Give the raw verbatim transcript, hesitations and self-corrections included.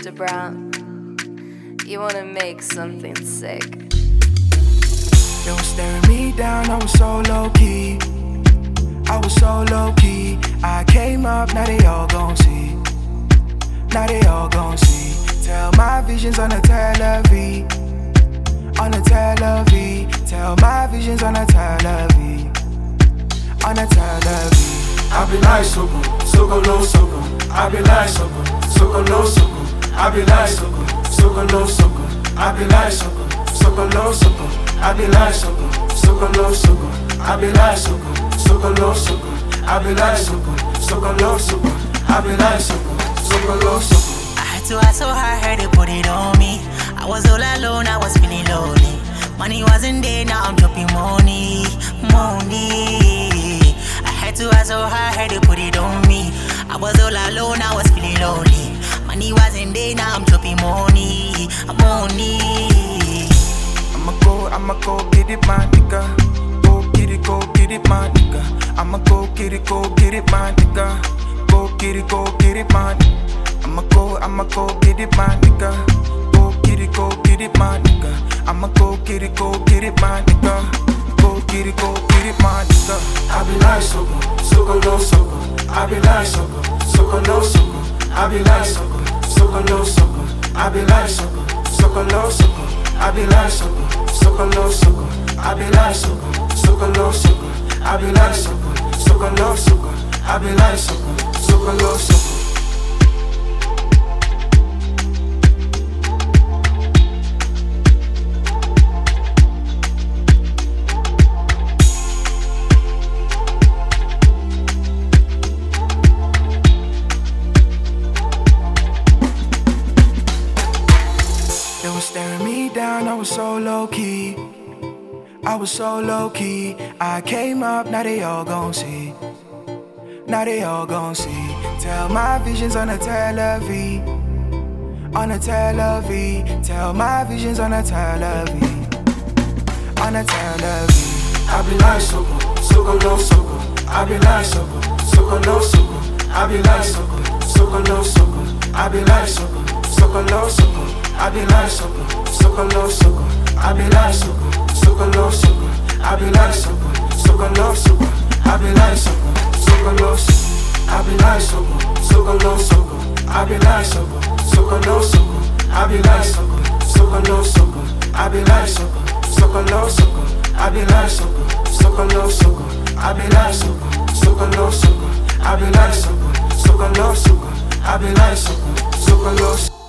Mister Brown. You wanna make something sick. They were staring me down, I was so low-key. I was so low-key. I came up, now they all gon' see. Now they all gon' see. Tell my visions on the Tel Aviv. On the Tel Aviv. Tell my visions on the Tel Aviv. On the Tel Aviv. I be like Soko, Soko lo Soko. I be like Soko, Soko lo Soko. I be like Soko, Soko lo Soko. I be like Soko, Soko lo Soko. I be like Soko, Soko lo Soko. I be like Soko, Soko lo Soko. I be like Soko, Soko lo Soko. I be like Soko, Soko lo Soko. I had to ask so hard, they put it on me. I was all alone, I was feeling lonely. Money wasn't there, now I'm dropping money, money. I had to ask so hard, they put it on me. I was all alone, I was feeling lonely. Money wasn't there, now I'm dropping money, money. I'ma go, I'ma go get it, my nigga. Go get it, go get it, my nigga. I'ma go get it, go get it, my nigga. Go get it, go get it, my nigga. I'ma go, I'ma go get it, my nigga. Go get it, go get it, my nigga. I'ma go get it, go get it, my nigga. Go get it, go get it, my nigga. I be like Soko, Soko lo Soko. I be like Soko, Soko lo Soko. I be like Soko, Soko lo Soko. I be like Soko, Soko lo Soko. I be like Soko, Soko lo Soko. I be like Soko, Soko lo Soko. I be like Soko, Soko lo Soko. I be like Soko, Soko lo Soko. They were staring me down, I was so low-key. I was so low-key. I came up, now they all gon' see. Now they all gon' see. Tell my visions on the Tel Aviv. On the Tel Aviv. Tell my visions on the Tel Aviv. On the Tel Aviv. I be like Soko, Soko lo Soko. I be like Soko, Soko lo Soko. I be like Soko, Soko lo Soko. I be like Soko, Soko lo Soko. I be like Soko, Soko lo Soko. I be like Soko, Soko lo Soko. I be like Soko, Soko lo Soko. I be like Soko, Soko lo Soko. I be like Soko, Soko lo Soko. I be like Soko, Soko lo Soko. I be like Soko, Soko lo Soko. I be like Soko, Soko lo Soko. I be like Soko, Soko lo Soko. I be like Soko, Soko lo Soko. I be like Soko, Soko lo Soko. I be like Soko, Soko lo Soko.